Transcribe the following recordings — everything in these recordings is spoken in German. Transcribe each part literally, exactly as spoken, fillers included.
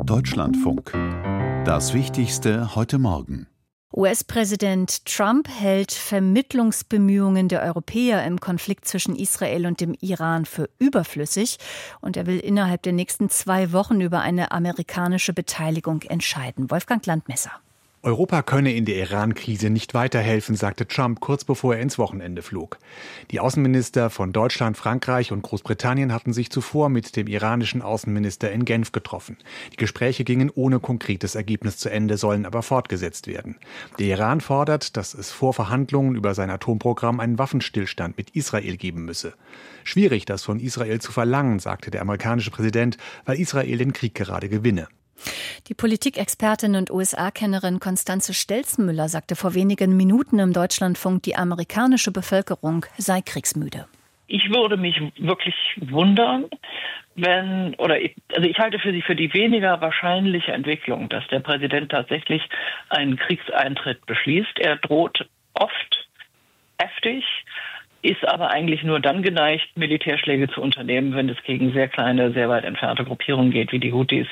Deutschlandfunk. Das Wichtigste heute Morgen. U S-Präsident Trump hält Vermittlungsbemühungen der Europäer im Konflikt zwischen Israel und dem Iran für überflüssig und er will innerhalb der nächsten zwei Wochen über eine amerikanische Beteiligung entscheiden. Wolfgang Landmesser. Europa könne in der Iran-Krise nicht weiterhelfen, sagte Trump kurz bevor er ins Wochenende flog. Die Außenminister von Deutschland, Frankreich und Großbritannien hatten sich zuvor mit dem iranischen Außenminister in Genf getroffen. Die Gespräche gingen ohne konkretes Ergebnis zu Ende, sollen aber fortgesetzt werden. Der Iran fordert, dass es vor Verhandlungen über sein Atomprogramm einen Waffenstillstand mit Israel geben müsse. Schwierig, das von Israel zu verlangen, sagte der amerikanische Präsident, weil Israel den Krieg gerade gewinne. Die Politikexpertin und U S A-Kennerin Constanze Stelzenmüller sagte vor wenigen Minuten im Deutschlandfunk, die amerikanische Bevölkerung sei kriegsmüde. Ich würde mich wirklich wundern, wenn, oder ich, also ich halte für die, für die weniger wahrscheinliche Entwicklung, dass der Präsident tatsächlich einen Kriegseintritt beschließt. Er droht oft heftig, ist aber eigentlich nur dann geneigt, Militärschläge zu unternehmen, wenn es gegen sehr kleine, sehr weit entfernte Gruppierungen geht, wie die Houthis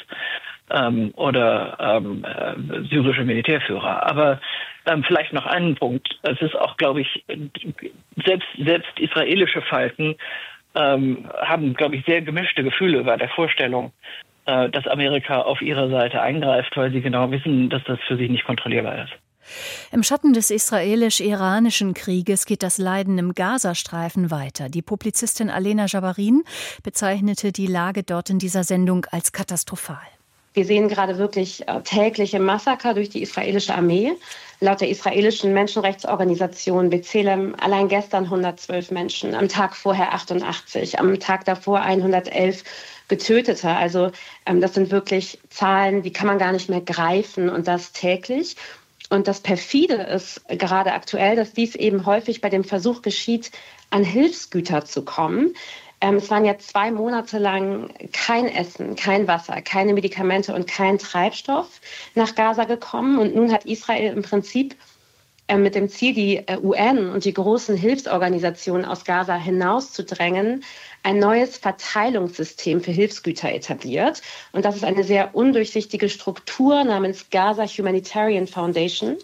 ähm, oder ähm, äh, syrische Militärführer. Aber ähm, vielleicht noch einen Punkt. Es ist auch, glaube ich, selbst, selbst israelische Falken ähm, haben, glaube ich, sehr gemischte Gefühle bei der Vorstellung, äh, dass Amerika auf ihrer Seite eingreift, weil sie genau wissen, dass das für sie nicht kontrollierbar ist. Im Schatten des israelisch-iranischen Krieges geht das Leiden im Gazastreifen weiter. Die Publizistin Alena Jabarin bezeichnete die Lage dort in dieser Sendung als katastrophal. Wir sehen gerade wirklich tägliche Massaker durch die israelische Armee. Laut der israelischen Menschenrechtsorganisation B'Tselem allein gestern hundertzwölf Menschen, am Tag vorher achtundachtzig, am Tag davor hundertelf Getötete. Also das sind wirklich Zahlen, die kann man gar nicht mehr greifen und das täglich. Und das Perfide ist gerade aktuell, dass dies eben häufig bei dem Versuch geschieht, an Hilfsgüter zu kommen. Ähm, es waren ja zwei Monate lang kein Essen, kein Wasser, keine Medikamente und kein Treibstoff nach Gaza gekommen. Und nun hat Israel im Prinzip äh, mit dem Ziel, die äh, U N und die großen Hilfsorganisationen aus Gaza hinauszudrängen, ein neues Verteilungssystem für Hilfsgüter etabliert. Und das ist eine sehr undurchsichtige Struktur namens Gaza Humanitarian Foundation.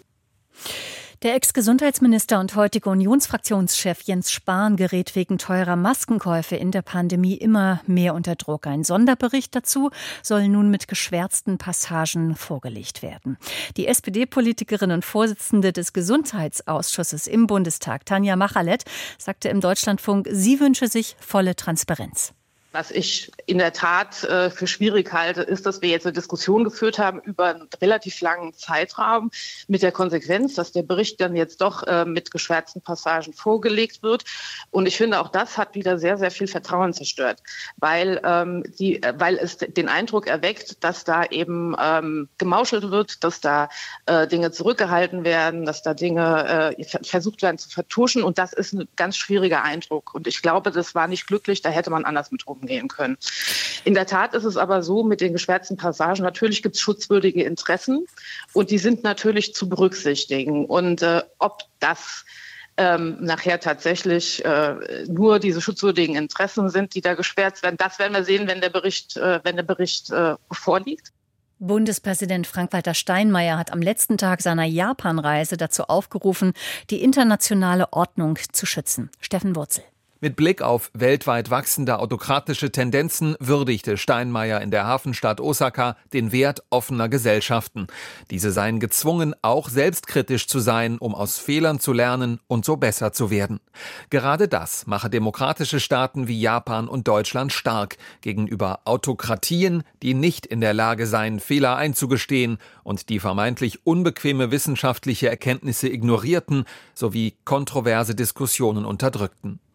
Der Ex-Gesundheitsminister und heutige Unionsfraktionschef Jens Spahn gerät wegen teurer Maskenkäufe in der Pandemie immer mehr unter Druck. Ein Sonderbericht dazu soll nun mit geschwärzten Passagen vorgelegt werden. Die S P D-Politikerin und Vorsitzende des Gesundheitsausschusses im Bundestag, Tanja Machalet, sagte im Deutschlandfunk, sie wünsche sich volle Transparenz. Was ich in der Tat äh, für schwierig halte, ist, dass wir jetzt eine Diskussion geführt haben über einen relativ langen Zeitraum mit der Konsequenz, dass der Bericht dann jetzt doch äh, mit geschwärzten Passagen vorgelegt wird. Und ich finde, auch das hat wieder sehr, sehr viel Vertrauen zerstört, weil, ähm, die, weil es den Eindruck erweckt, dass da eben ähm, gemauschelt wird, dass da äh, Dinge zurückgehalten werden, dass da Dinge äh, versucht werden zu vertuschen. Und das ist ein ganz schwieriger Eindruck. Und ich glaube, das war nicht glücklich, da hätte man anders mit umgehen gehen können. In der Tat ist es aber so mit den geschwärzten Passagen, natürlich gibt es schutzwürdige Interessen und die sind natürlich zu berücksichtigen. Und äh, ob das ähm, nachher tatsächlich äh, nur diese schutzwürdigen Interessen sind, die da geschwärzt werden, das werden wir sehen, wenn der Bericht, äh, wenn der Bericht äh, vorliegt. Bundespräsident Frank-Walter Steinmeier hat am letzten Tag seiner Japanreise dazu aufgerufen, die internationale Ordnung zu schützen. Steffen Wurzel. Mit Blick auf weltweit wachsende autokratische Tendenzen würdigte Steinmeier in der Hafenstadt Osaka den Wert offener Gesellschaften. Diese seien gezwungen, auch selbstkritisch zu sein, um aus Fehlern zu lernen und so besser zu werden. Gerade das mache demokratische Staaten wie Japan und Deutschland stark gegenüber Autokratien, die nicht in der Lage seien, Fehler einzugestehen und die vermeintlich unbequeme wissenschaftliche Erkenntnisse ignorierten sowie kontroverse Diskussionen unterdrückten.